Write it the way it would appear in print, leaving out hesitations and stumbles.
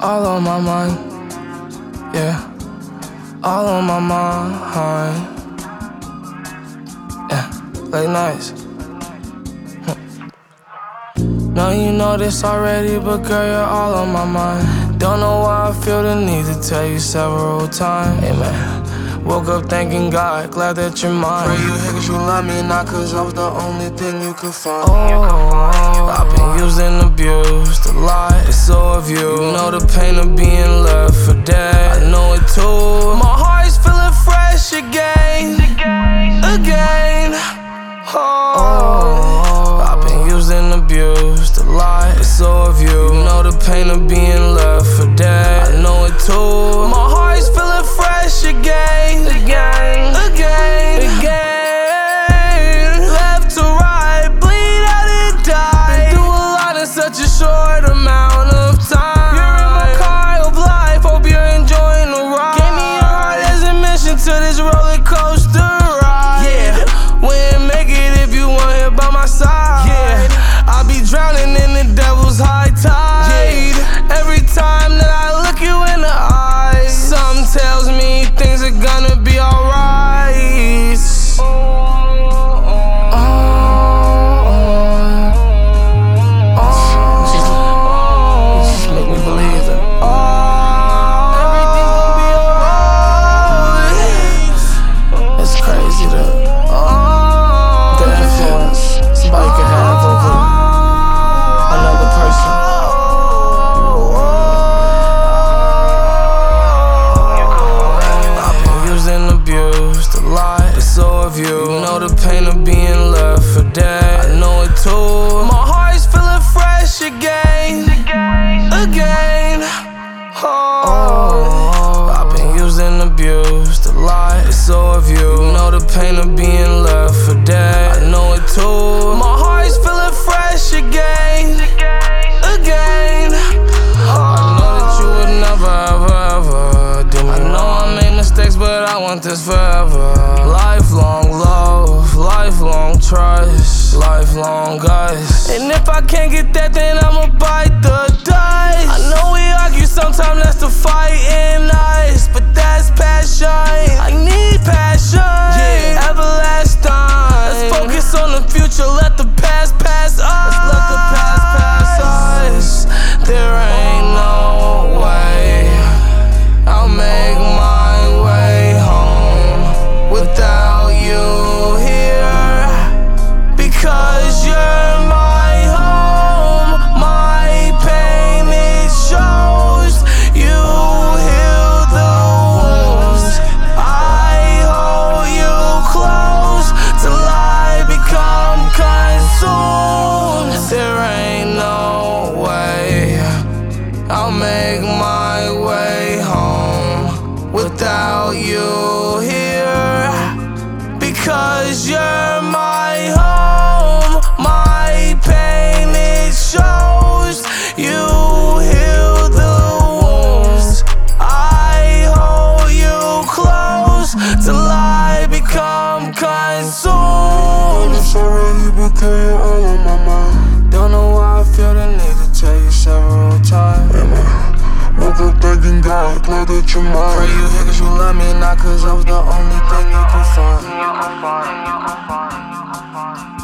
all on my mind, yeah, all on my mind, yeah, late nights. Know you know this already, but girl, you're all on my mind. Don't know why I feel the need to tell you several times. Hey man, woke up thanking God, glad that you're mine. Pray you here cause you love me, not cause I was the only thing you could find. I've been used and abused a lot, it's so have you. You know the pain of being left for dead, I know it too. My heart's feeling fresh again. I've been used and abused a lot, it's so have you. You know the pain of being left for dead, I know it too. My heart's feeling fresh again. Left to right, bleed out and die. Been through a lot in such a short amount of time. You're in my car of life, hope you're enjoying the ride. Gave me your heart as admission to this roller coaster ride. Yeah, we ain't make it if you weren't here by my side. Yeah, I'll be drowning in the devil's high tide. Yeah. Every time that I look you in the eyes, something tells me things are gonna be alright. Just make me believe that everything's gonna be alright. It's crazy that the influence somebody can have over another person. I've been used and abused a lot, it's so have you. You know the pain of being left for dead, I know it too. My heart's feeling fresh again. I've been used and abused a lot, it's so have you. You know the pain of being left for dead, I know it too. My heart's feeling fresh again. I know that you would never, ever do me. I know I made mistakes, but I want this forever. Lifelong love, lifelong trust, lifelong us. And if I can't get that, then I'ma bite the dust. I know we argue sometimes, that's the fight in us, but that's passion. I need passion, yeah, everlasting. Let's focus on the future, let the past pass us. Let's let the past pass us. There ain't no way I'll make my way home without you here, because you're my home. My pain, it shows. You heal the wounds. I hold you close till I become consumed. There ain't no way I'll make my way home without you here, because you're my home. My pain, it shows. You heal the wounds. I hold you close till I become consumed. It's already been girl, you're all on my mind. Don't know why I feel the need to tell you several times. Woke up thanking God, glad that you're mine. Pray you here cause you love me, not cause I was the only thing you could find.